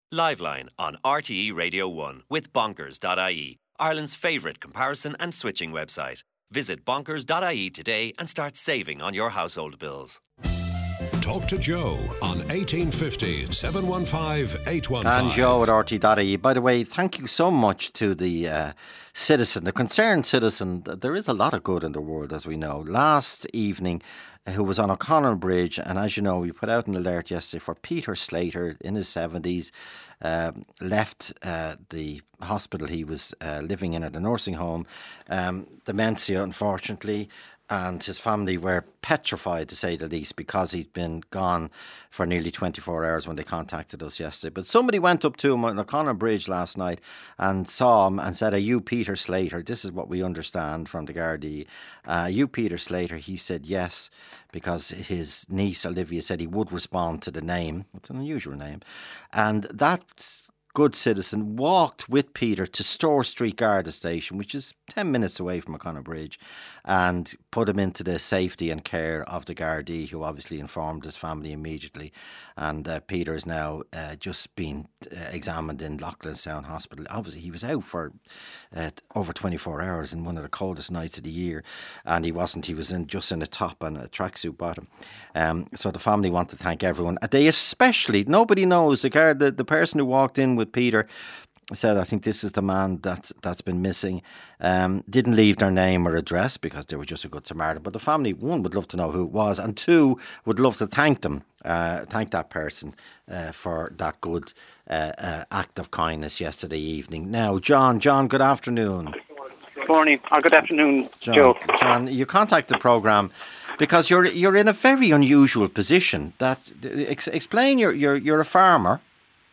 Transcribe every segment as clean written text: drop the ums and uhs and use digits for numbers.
Liveline on RTE Radio 1 with Bonkers.ie, Ireland's favourite comparison and switching website. Visit Bonkers.ie today and start saving on your household bills. Talk to Joe on 1850 715 815. And Joe at RT.ie. By the way, thank you so much to the citizen, the concerned citizen. There is a lot of good in the world, as we know. Last evening, who was on O'Connell Bridge, and as you know, we put out an alert yesterday for Peter Slater in his 70s, left the hospital he was living in at a nursing home, dementia, unfortunately. And his family were petrified, to say the least, because he'd been gone for nearly 24 hours when they contacted us yesterday. But somebody went up to him on O'Connell Bridge last night and saw him and said, "Are you Peter Slater?" This is what we understand from the Gardaí. "Are you Peter Slater?" He said yes, because his niece Olivia said he would respond to the name. It's an unusual name. And that good citizen walked with Peter to Store Street Garda Station, which is 10 minutes away from O'Connell Bridge, and put him into the safety and care of the Gardaí, who obviously informed his family immediately. And Peter is now just been examined in Loughlinstown Hospital. Obviously, he was out for over 24 hours in one of the coldest nights of the year, and he wasn't. He was just in a top and a tracksuit bottom. So the family want to thank everyone. They especially, nobody knows, the person who walked in with Peter said, "I think this is the man that's been missing." Didn't leave their name or address because they were just a good Samaritan. But the family, one, would love to know who it was, and two, would love to thank them, thank that person for that good act of kindness yesterday evening. Now, John, good afternoon. Good morning, or good afternoon, Joe. John, you contacted the programme because you're in a very unusual position. Explain. You're a farmer.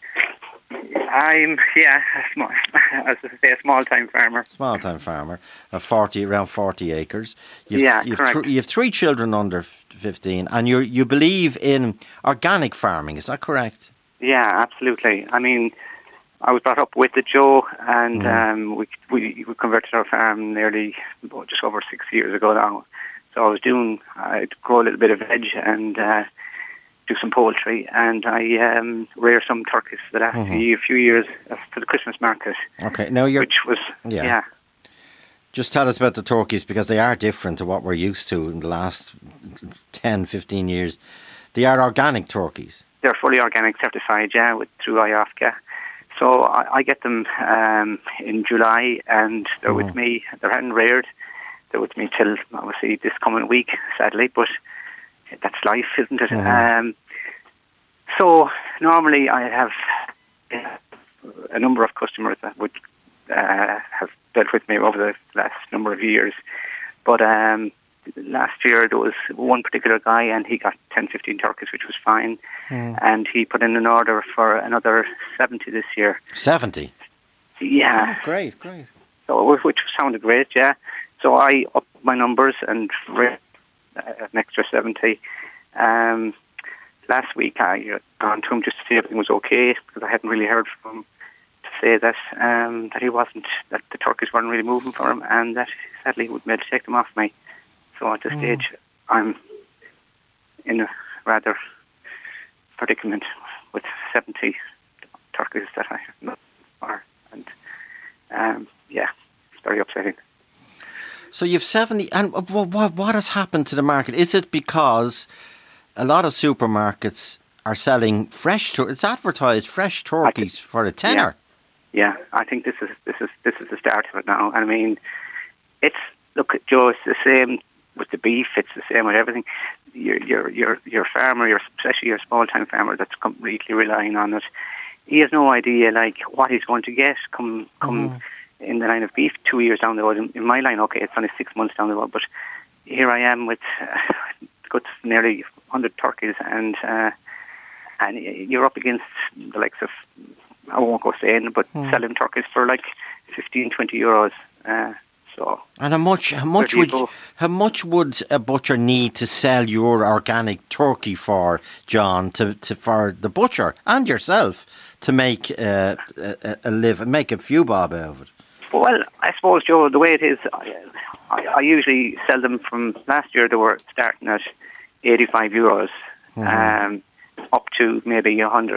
I'm, as I say, a small-time farmer. Small-time farmer, around 40 acres. Correct. You have 3 children under 15, and you believe in organic farming. Is that correct? Yeah, absolutely. I mean, I was brought up with it, Joe, and we converted our farm nearly just over 6 years ago now. So I'd grow a little bit of veg and do some poultry, and I rear some turkeys for the last few years for the Christmas market. Okay, now Just tell us about the turkeys, because they are different to what we're used to in the last 10, 15 years. They are organic turkeys. They're fully organic certified, through IOFCA. So I get them in July, and they're with me. They're hadn't reared. They're with me till, obviously, this coming week, sadly, but that's life, isn't it? So normally I have a number of customers that would have dealt with me over the last number of years. But last year there was one particular guy, and he got 10, 15 turkeys, which was fine. And he put in an order for another 70 this year. 70? Yeah. Oh, great. So, which sounded great, yeah. So I upped my numbers and raised an extra 70. Last week I gone to him just to see if everything was okay, because I hadn't really heard from him to say that he wasn't, that the turkeys weren't really moving for him, and that sadly he would be able to take them off me. So at this stage I'm in a rather predicament with 70 turkeys that I have not are, and it's very upsetting. So you've 70, and what has happened to the market? Is it because a lot of supermarkets are selling fresh? It's advertised fresh turkeys for a tenner. Yeah, I think this is the start of it now. I mean, look, Joe, it's the same with the beef. It's the same with everything. Your farmer, especially your small time farmer, that's completely relying on it. He has no idea what he's going to get come in the line of beef 2 years down the road. In my line, okay, it's only 6 months down the road, but here I am with nearly 100 turkeys, and you're up against the likes of, I won't go saying, but selling turkeys for 15, 20 euros. And how much would a butcher need to sell your organic turkey for, John, for the butcher and yourself to make a make a few bob out of it? Well, I suppose, Joe, the way it is, I usually sell them from last year. They were starting at 85 euros, up to maybe 100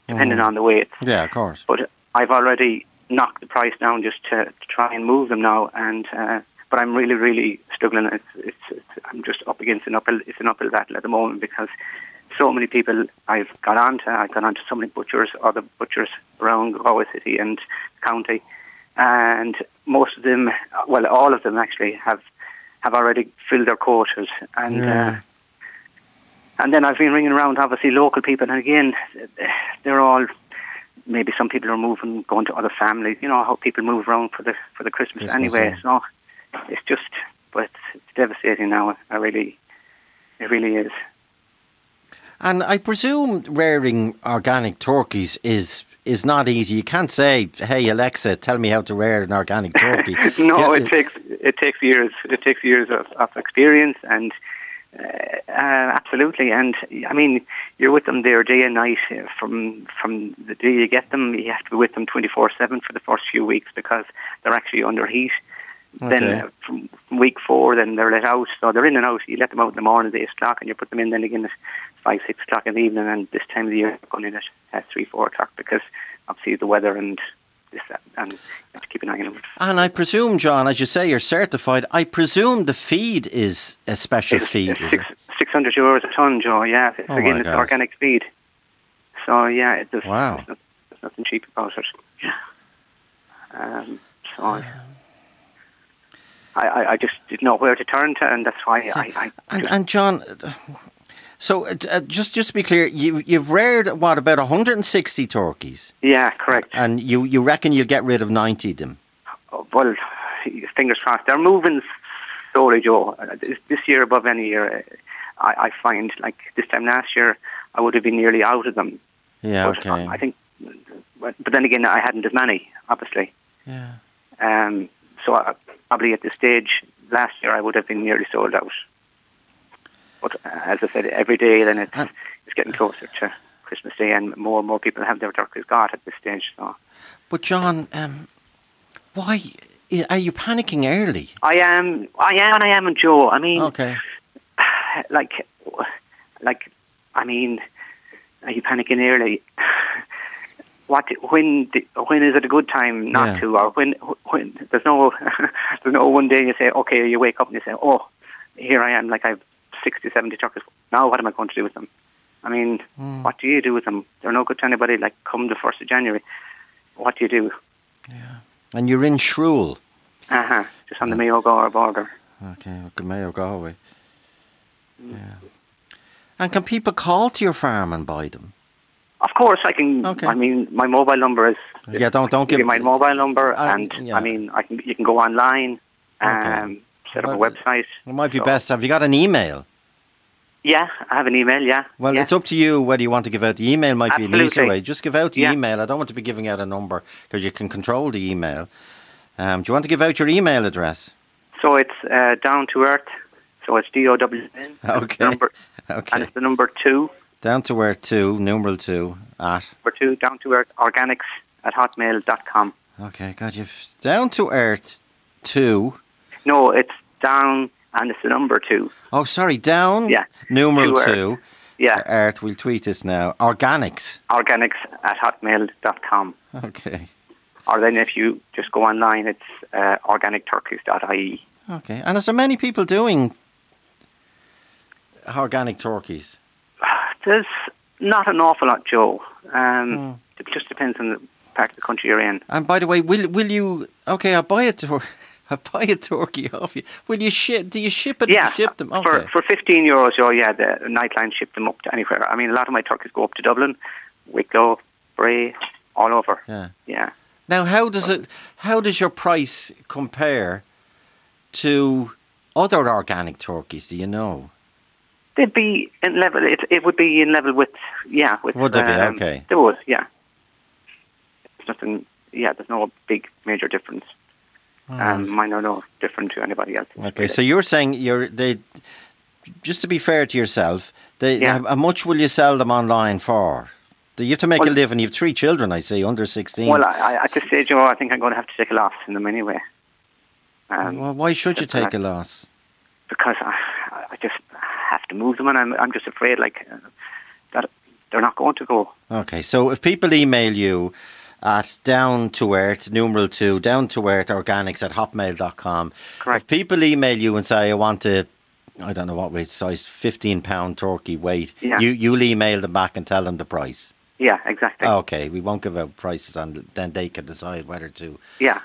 depending on the weights. Yeah, of course. But I've already knocked the price down just to try and move them now, and but I'm really, really struggling. I'm just up against an uphill battle at the moment because so many people I've got onto so many butchers, other butchers around Galway City and county, and most of them, well, all of them actually have already filled their quotas, and then I've been ringing around, obviously, local people, and again, they're all, maybe some people are moving, going to other families, you know how people move around for the Christmas anyway, so it's just, but it's devastating now, it really is. And I presume rearing organic turkeys is not easy. You can't say, "Hey Alexa, tell me how to rear an organic turkey." No, it takes years. It takes years of experience, and absolutely. And I mean, you're with them there day and night from the day you get them. You have to be with them 24/7 for the first few weeks because they're actually under heat. Okay. Then from week 4, then they're let out. So they're in and out. You let them out in the morning at 8 o'clock, and you put them in then again at 5, 6 o'clock in the evening. And this time of the year, they're going in at 3, 4 o'clock because obviously the weather and this, that, and you have to keep an eye on them. And I presume, John, as you say, you're certified. I presume the feed is a special feed. Is it? €600 a ton, Joe. Yeah, it's organic feed. So yeah, there's nothing cheap about it. Yeah. So. I just didn't know where to turn to, and that's why And John, so just to be clear, you've reared about 160 turkeys? Yeah, correct. And you reckon you'll get rid of 90 of them? Well, fingers crossed. They're moving slowly, Joe. This year above any year, I find, like this time last year, I would have been nearly out of them. Yeah, but okay. I think, but then again, I hadn't as many, obviously. Yeah. So probably at this stage last year I would have been nearly sold out. But as I said, every day then it's getting closer to Christmas Day, and more people have their turkeys got at this stage. So. But John, why are you panicking early? I am, and Joe. I mean, okay. I mean, are you panicking early? When is it a good time not to, or when there's no one day you say, okay, you wake up and you say, oh, here I am, like I have 60, 70 turkeys. Now what am I going to do with them? I mean, what do you do with them? They're no good to anybody. Like come the 1st of January, what do you do? Yeah, and you're in Shrule. Just on the Mayo Galway border. Okay, Mayo Galway. Yeah. And can people call to your farm and buy them? Of course, I can. Okay. I mean, my mobile number is. Yeah, don't give me my mobile number, and I mean, you can go online, set up a website. It might be best. Have you got an email? Yeah, I have an email. Yeah. Well, it's up to you whether you want to give out the email. Might be an easier way. Just give out the email. I don't want to be giving out a number because you can control the email. Do you want to give out your email address? So it's Down to Earth. So it's DOWN. Okay. And it's the number 2. Down to Earth 2, numeral 2, at... Number 2, Down to Earth Organics at hotmail.com. Okay, got you. Down to Earth 2. No, it's down and it's the number 2. Oh, sorry, down, numeral 2. Yeah. Earth, we'll tweet this now. Organics. Organics at hotmail.com. Okay. Or then if you just go online, it's organicturkeys.ie. Okay, and is there many people doing organic turkeys? There's not an awful lot, Joe. It just depends on the part of the country you're in. And by the way, will you? Okay, I'll buy a turkey off you. Will you ship? Do you ship it? Yeah, ship them. Okay. For €15, Joe. Yeah, the Nightline ship them up to anywhere. I mean, a lot of my turkeys go up to Dublin, Wicklow, Bray, all over. Yeah. Now, how does your price compare to other organic turkeys? Do you know? They'd be in level. It would be in level with. Would they be? Okay. There would, yeah. There's nothing. Yeah, there's no big major difference. Mine are no different to anybody else. Okay, so you're saying they. Just to be fair to yourself, how much will you sell them online for? Do you have to make a living? You have 3 children, I see, under 16. Well, at this stage, I think I'm going to have to take a loss in them anyway. Well, why should you take a loss? Because I just have to move them, and I'm just afraid, that they're not going to go. Okay, so if people email you at down-to-earth, numeral 2, down-to-earth-organics@hotmail.com. Correct. If people email you and say, I want to, I don't know what weight size, 15-pound turkey weight, you'll email them back and tell them the price? Yeah, exactly. Okay, we won't give out prices, and then they can decide whether to. Yeah.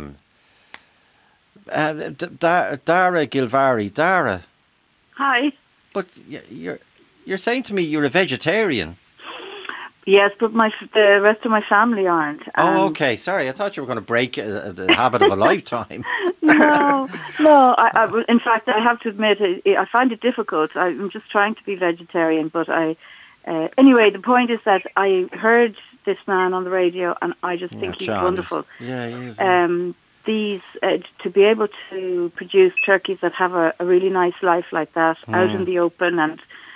Dara Gilvari. Dara. Hi. But you're saying to me you're a vegetarian. Yes, but the rest of my family aren't. Oh, okay. Sorry, I thought you were going to break the habit of a lifetime. No. I, in fact, I have to admit, I find it difficult. I'm just trying to be vegetarian, but anyway, the point is that I heard this man on the radio, and I just think he's wonderful. Yeah, he is. These to be able to produce turkeys that have a really nice life like that, out in the open and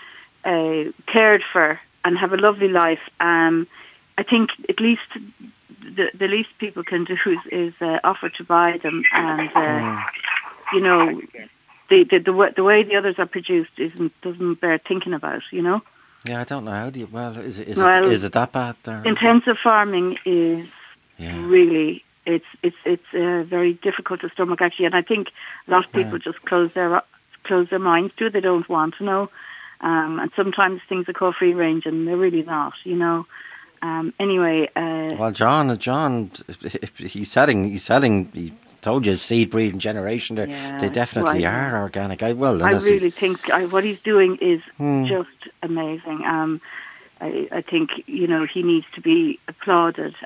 cared for, and have a lovely life. I think at least the least people can do is offer to buy them, and you know, the way the others are produced doesn't bear thinking about. You know. Yeah, I don't know. How do you? Well, is it that bad? There? Intensive farming is really. It's very difficult to stomach, actually, and I think a lot of people just close their minds to it. They don't want to know, and sometimes things are called free range, and they're really not. You know. Anyway. Well, John, if he's selling. He told you seed breeding generation. They definitely are organic. I really think what he's doing is just amazing. I think he needs to be applauded.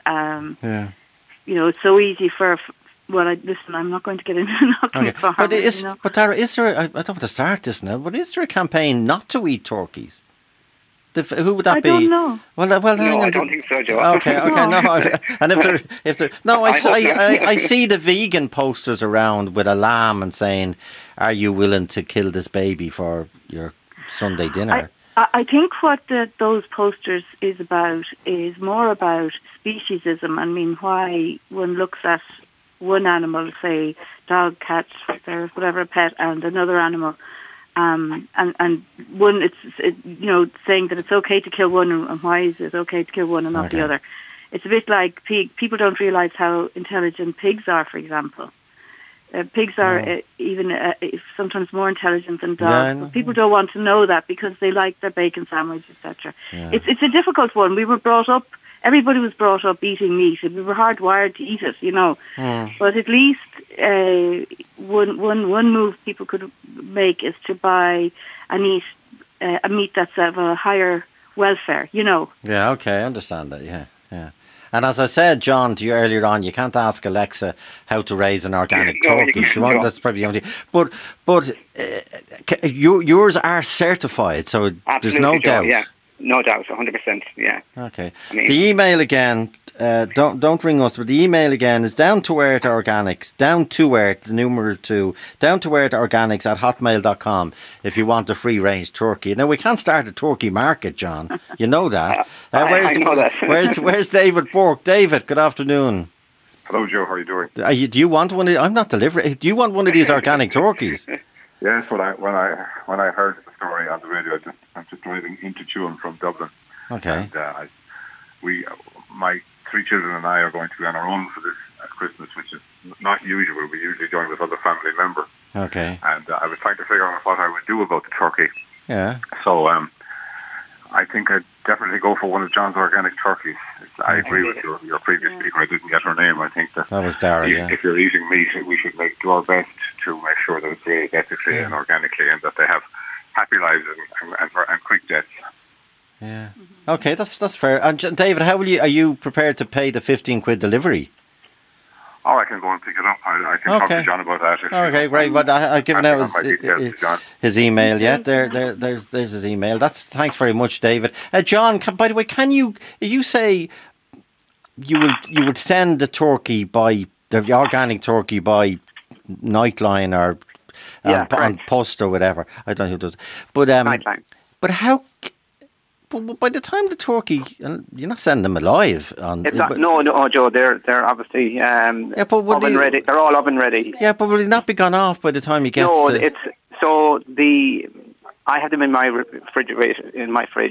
You know, it's so easy for. Listen, I'm not going to get into knocking farmers. But Tara, is there? I don't want to start this now. But is there a campaign not to eat turkeys? Who would that be? I don't know. Well, no, I don't think so, Joe. Okay, no. And if there, no, I see the vegan posters around with a lamb and saying, "Are you willing to kill this baby for your Sunday dinner?" I think what those posters is more about speciesism. I mean, why one looks at one animal, say dog, cat, or whatever pet, and another animal. And one, it's saying that it's okay to kill one, and why is it okay to kill one and not the other? It's a bit like people don't realise how intelligent pigs are, for example. Pigs are even sometimes more intelligent than dogs. But people don't want to know that because they like their bacon sandwich, etc. Yeah. It's a difficult one. We were brought up. Everybody was brought up eating meat, and we were hardwired to eat it, you know. But at least one move people could make is to buy and eat a meat that's of a higher welfare, you know. Yeah, okay, I understand that, yeah. And as I said, John, to you earlier on, you can't ask Alexa how to raise an organic turkey. That's probably the only. But yours are certified, so absolutely, there's no doubt. Yeah. No doubt, 100%, yeah. Okay. The email again, don't ring us, but the email again is down-to-earth organics, down-to-earth, the numeral 2, down-to-earth organics @hotmail.com if you want a free-range turkey. Now, we can't start a turkey market, John. You know that. I know that. Where's David Burke? David, good afternoon. Hello, Joe. How are you doing? Do you want one? I'm not delivering. Do you want one of these organic turkeys? Yes, when I heard the story on the radio, I'm just driving into Tuam from Dublin. Okay. And my 3 children and I are going to be on our own for this Christmas, which is not usual. We usually join with other family members. Okay. And I was trying to figure out what I would do about the turkey. Yeah. So I think I'd definitely go for one of John's organic turkeys. I agree with your previous speaker. I didn't get her name. I think that was Dara, if you're eating meat, we should do our best to make sure that it's raised ethically and organically, and that they have happy lives and quick deaths. Yeah. Okay, that's fair. And David, are you prepared to pay the £15 delivery? Oh, I can go and pick it up. I can talk to John about that. Okay, great. But I've given out his email. Yeah, there's his email. Thanks very much, David. John, by the way, you say you would send the turkey by the organic turkey by Nightline or on Post or whatever. I don't know who does. But Nightline. But how? But by the time the turkey, you're not sending them alive. No, Joe. They're obviously oven ready. They're all oven ready. Yeah, but will they not be gone off by the time you get? No, I have them in my refrigerator, in my fridge.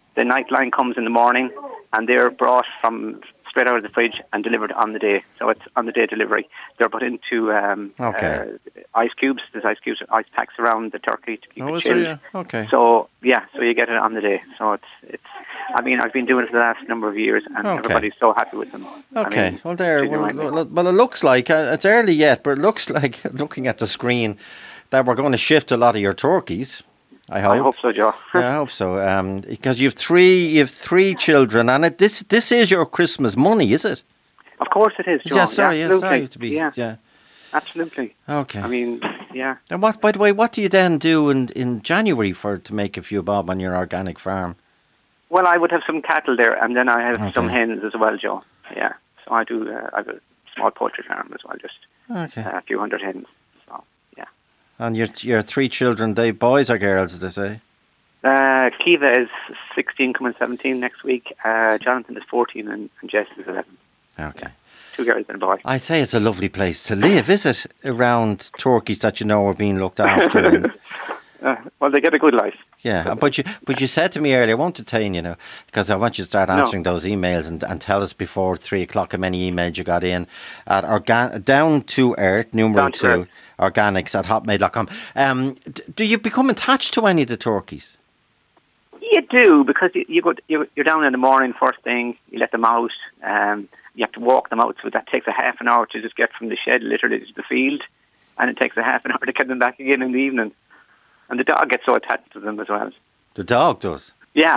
The night line comes in the morning, and they're brought from straight out of the fridge and delivered on the day. So it's on the day delivery. They're put into ice cubes. There's ice packs around the turkey to keep it chilled. Okay. So you get it on the day. So it's. I mean, I've been doing it for the last number of years, and everybody's so happy with them. Okay. I mean, well, it looks like it's early yet, but it looks like looking at the screen that we're going to shift a lot of your turkeys. I hope so, Joe. Yeah, I hope so. Because you have three children, and this is your Christmas money, is it? Of course it is, Joe. Yeah, sorry to be. Yeah. Absolutely. Okay. I mean, yeah. And by the way, what do you then do in January to make a few bob on your organic farm? Well, I would have some cattle there, and then I have some hens as well, Joe. Yeah. So I do. I have a small poultry farm as well, just a few hundred hens. So yeah. And your three children, they boys or girls, did they say? Kiva is 16, coming 17 next week. Jonathan is 14, and Jess is 11. Okay. Yeah. 2 girls and a boy. I say it's a lovely place to live, is it? Around turkeys that you know are being looked after. Well, they get a good life. Yeah, but you said to me earlier, I won't detain you now, because I want you to start answering those emails and tell us before 3 o'clock how many emails you got in at down to earth, numeral 2, organics at hotmail.com. Do you become attached to any of the turkeys? You do, because you're down in the morning first thing, you let them out, you have to walk them out, so that takes a half an hour to just get from the shed literally to the field, and it takes a half an hour to get them back again in the evening. And the dog gets so attached to them as well. The dog does? Yeah.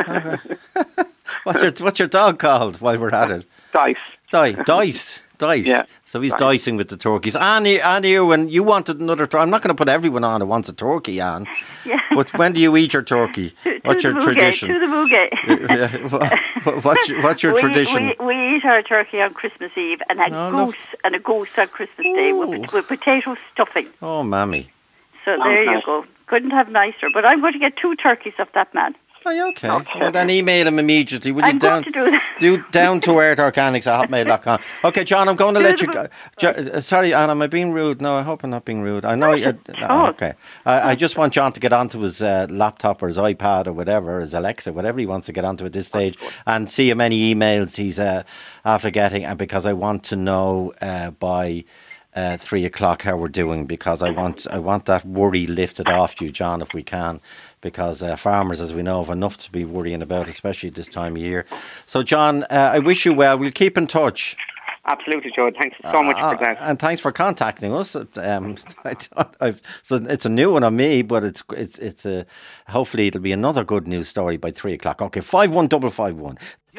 What's your dog called while we're at it? Dice. Dice. Yeah. So he's dicing with the turkeys. Annie, when you wanted another turkey, I'm not going to put everyone on who wants a turkey, Anne. Yeah. But when do you eat your turkey? What's your tradition? To the Moogie. What's your tradition? We eat our turkey on Christmas Eve and a goose on Christmas Day with potato stuffing. Oh, mammy. So there you go. Couldn't have nicer. But I'm going to get 2 turkeys off that man. Oh, yeah, okay. Well, then email him immediately. Will you I'm going to do that. Do down to earth organics at hotmail.com. Okay, John, I'm going to let you go. Sorry, Anne, am I being rude? No, I hope I'm not being rude. I know you. Okay. I just want John to get onto his laptop or his iPad or whatever, his Alexa, whatever he wants to get onto at this stage, and see how many emails he's after getting, and because I want to know by 3 o'clock how we're doing, because I want that worry lifted off you, John, if we can, because farmers, as we know, have enough to be worrying about, especially at this time of year. So, John, I wish you well. We'll keep in touch. Absolutely, Joe. Thanks so much for that. And thanks for contacting us. So it's a new one on me, but it's hopefully it'll be another good news story by 3 o'clock. Okay, 51551.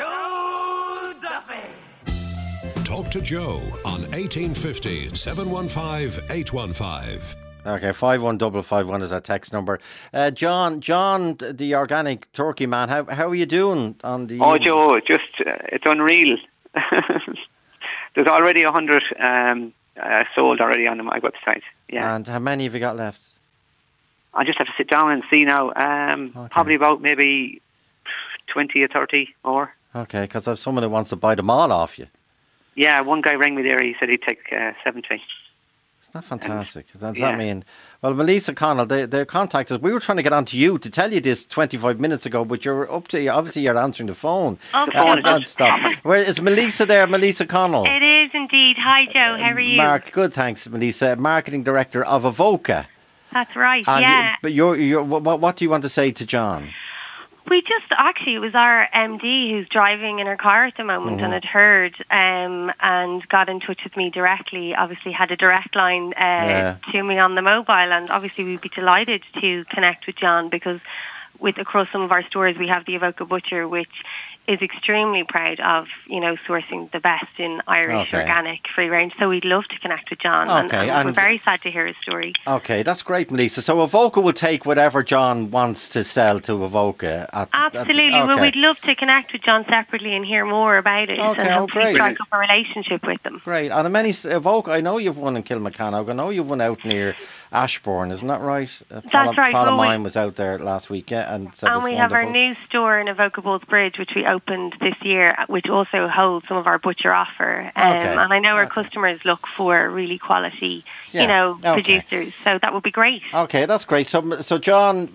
Talk to Joe on 1850 715 815. Okay, 51551 is our text number. John, the organic turkey man, how are you doing on the... Oh, Joe, just, it's unreal. There's already 100 sold already on my website. Yeah. And how many have you got left? I just have to sit down and see now. Probably about maybe 20 or 30 more. Okay, because I have someone who wants to buy them all off you. Yeah, one guy rang me there. He said he'd take 70. Isn't that fantastic? Does that mean... Well, Melissa Connell, they contacted us. We were trying to get on to you to tell you this 25 minutes ago, but you're up to... Obviously, you're answering the phone. Okay. Stop. Where is Melissa there? Melissa Connell? It is indeed. Hi, Joe. How are you? Mark, good, thanks, Melissa. Marketing Director of Avoca. That's right, and yeah. But what do you want to say to John? We just, actually, it was our MD who's driving in her car at the moment and had heard and got in touch with me directly, obviously had a direct line to me on the mobile, and obviously we'd be delighted to connect with John, because across some of our stores we have the Avoca Butcher, which is extremely proud of, sourcing the best in Irish organic free range. So we'd love to connect with John. And we're very sad to hear his story. Okay, that's great, Melissa. So Avoca will take whatever John wants to sell to Avoca. Absolutely. Well, we'd love to connect with John separately and hear more about it. Okay, and hopefully great. strike up a relationship with them. Great. And many Avoca, I know you've one in Kilmacannog. I know you've one out near Ashbourne. Isn't that right? That's right. Pal of mine was out there last week, and said we have our new store in Avoca Bulls Bridge, which we opened this year, which also holds some of our butcher offer. And I know our customers look for really quality, producers. So that would be great. Okay, that's great. So John,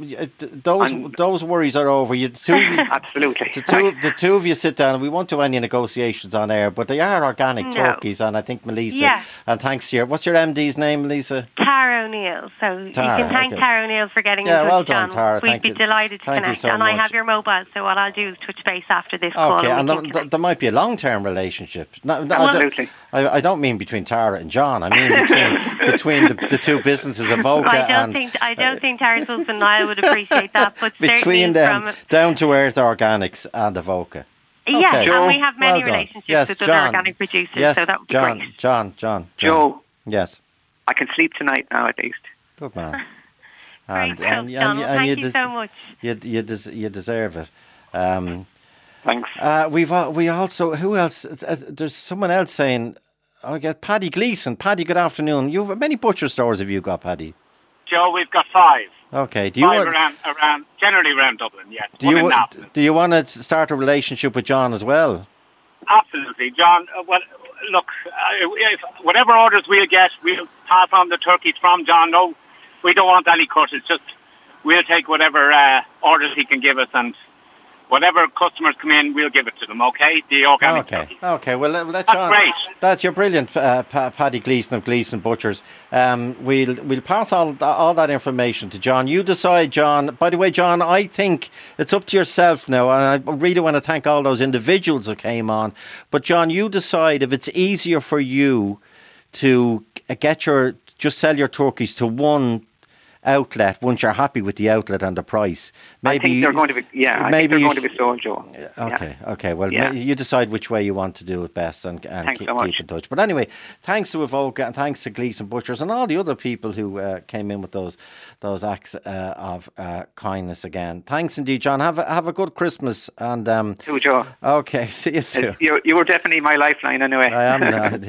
those worries are over. Absolutely. The two of you sit down. We won't do any negotiations on air, but they are organic turkeys, and I think Melissa. Yeah. And thanks to what's your MD's name, Melissa? Tara O'Neill. So you can thank Tara O'Neill for getting in touch, well done, John. Tara. We'd be delighted to connect. So and much. I have your mobile, so what I'll do is touch base after this call. Okay, and there might be a long-term relationship. Absolutely. I don't mean between Tara and John. I mean between the two businesses, Avoca I don't think Tara's husband Niall would appreciate that, but between them, down-to-earth organics and Avoca. Yeah, okay. and we have many relationships with other organic producers, so that would be great. John. Joe. Yes. I can sleep tonight now, at least. Good man. And thank you so much. You deserve it. Thanks. We also, who else? There's someone else saying, I get Paddy Gleeson. Paddy, good afternoon. How many butcher stores have you got, Paddy? Joe, we've got 5. Okay. Generally around Dublin, yes. Do you want to start a relationship with John as well? Absolutely, John. Look, whatever orders we'll get, we'll pass on the turkeys from John. No, we don't want any cut. It's just we'll take whatever orders he can give us, and whatever customers come in, we'll give it to them, okay? The organic turkey. Okay, well, let That's John... great. You're brilliant, Paddy Gleeson of Gleeson Butchers. We'll pass all that information to John. You decide, John. By the way, John, I think it's up to yourself now, and I really want to thank all those individuals who came on. But, John, you decide if it's easier for you to just sell your turkeys to one outlet once you're happy with the outlet and the price. I think they're going to be. I think they're going to be sold, Joe. Okay. Well, you decide which way you want to do it best, and keep in touch. But anyway, thanks to Avoca and thanks to Gleeson Butchers and all the other people who came in with those acts of kindness again. Thanks indeed, John. Have a good Christmas and too, Joe. Okay, see you soon. You were definitely my lifeline anyway. I am.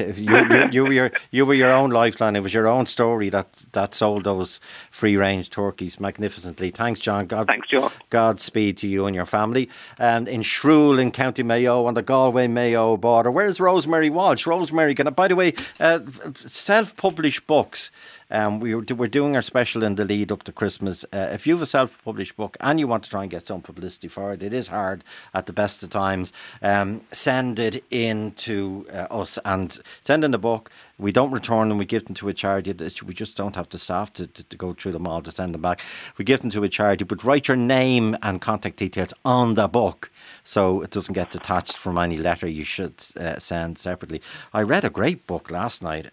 You were your own lifeline. It was your own story that sold those free-range turkeys magnificently. Thanks, John. Thanks, Joe. Godspeed to you and your family. And in Shrule in County Mayo on the Galway-Mayo border. Where's Rosemary Walsh? Rosemary, by the way, self-published books. We're doing our special in the lead up to Christmas. If you have a self-published book and you want to try and get some publicity for it, it is hard at the best of times. Send it in to us and send in the book. We don't return them. We give them to a charity. We just don't have the staff to go through them all to send them back. We give them to a charity, but write your name and contact details on the book so it doesn't get detached from any letter you should send separately. I read a great book last night.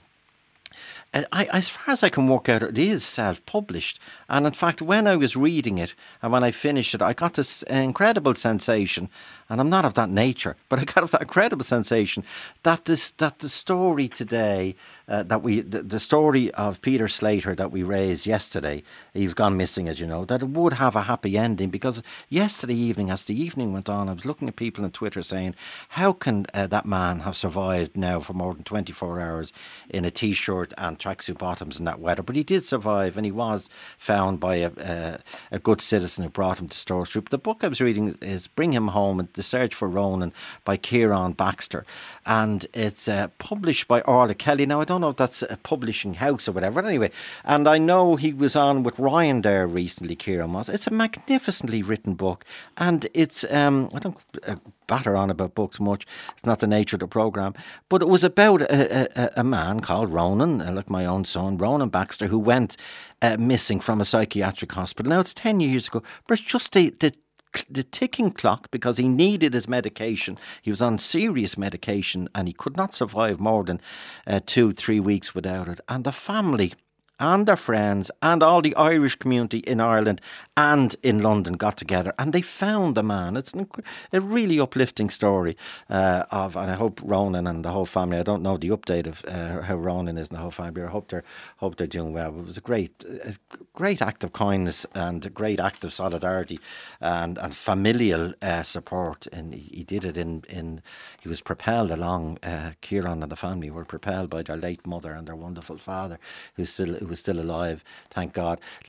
As far as I can work out, it is self-published. And in fact, when I was reading it and when I finished it, I got this incredible sensation, and I'm not of that nature, but I got that incredible sensation that the story today, the story of Peter Slater that we raised yesterday, he's gone missing, as you know, that it would have a happy ending, because yesterday evening, as the evening went on, I was looking at people on Twitter saying, how can that man have survived now for more than 24 hours in a T-shirt and tracksuit bottoms in that weather? But he did survive, and he was found by a good citizen who brought him to Store Street. The book I was reading is Bring Him Home, The Search for Ronan by Kieran Baxter, and it's published by Orla Kelly. Now, I don't know if that's a publishing house or whatever, but anyway, and I know he was on with Ryan there recently, Kieran was. It's a magnificently written book, and it's, I don't batter on about books much, it's not the nature of the programme, but it was about a man called Ronan, like my own son, Ronan Baxter, who went missing from a psychiatric hospital. Now, it's 10 years ago, but it's just the ticking clock, because he needed his medication. He was on serious medication and he could not survive more than 2-3 weeks without it. And the family and their friends and all the Irish community in Ireland and in London got together and they found the man. It's a really uplifting story and I hope Ronan and the whole family, I don't know the update of how Ronan is and the whole family, I hope they're doing well. It was a great act of kindness and a great act of solidarity and familial support, and he did it he was propelled along, Kieran and the family were propelled by their late mother and their wonderful father who was still alive, thank God.